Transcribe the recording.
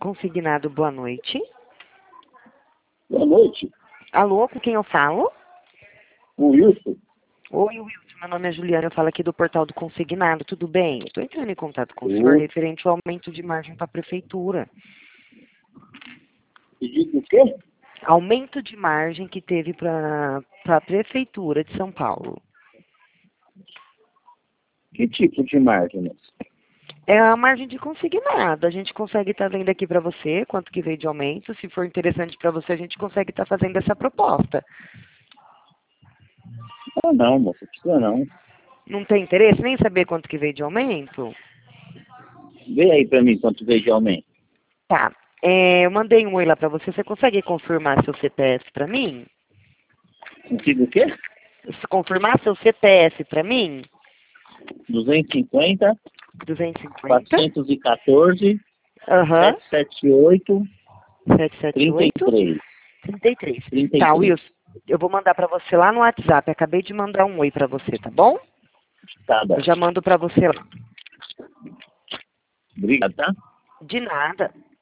Consignado, boa noite. Boa noite. Alô, com quem eu falo? O Wilson. Oi, Wilson, meu nome é Juliana, eu falo aqui do portal do Consignado, tudo bem? Estou entrando em contato com o senhor referente ao aumento de margem para a prefeitura. Pedido do quê? Aumento de margem que teve para a prefeitura de São Paulo. Que tipo de margem, moço? É a margem de consignado. A gente consegue estar vendo aqui para você quanto que veio de aumento. Se for interessante para você, a gente consegue estar fazendo essa proposta. Ah, não, moço, precisa não. Não tem interesse nem saber quanto que veio de aumento? Vê aí pra mim quanto veio de aumento. Tá. Eu mandei um oi lá para você. Você consegue confirmar seu CPF para mim? Consigo o quê? Confirmar seu CPF para mim? 250, 250. 414, Aham. 778, 778. 33. 33. 33. Tá, Wilson. Eu vou mandar para você lá no WhatsApp. Acabei de mandar um oi para você, tá bom? Tá bom. Eu já mando para você lá. Obrigado, tá? De nada.